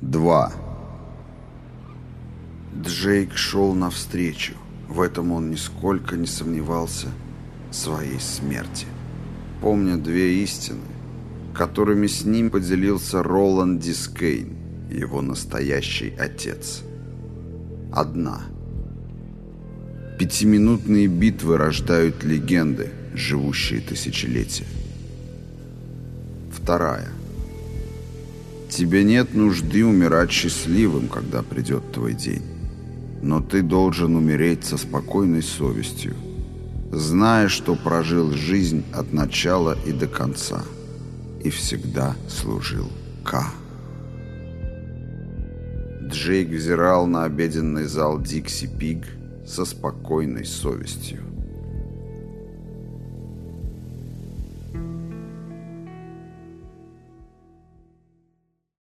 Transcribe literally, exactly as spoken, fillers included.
Два. Джейк шел навстречу. В этом он нисколько не сомневался своей смерти. Помня две истины, которыми с ним поделился Роланд Дискейн, его настоящий отец. Одна. Пятиминутные битвы рождают легенды, живущие тысячелетия. Вторая. Тебе нет нужды умирать счастливым, когда придет твой день. Но ты должен умереть со спокойной совестью, зная, что прожил жизнь от начала и до конца и всегда служил Ка. Джейк взирал на обеденный зал Дикси Пиг со спокойной совестью.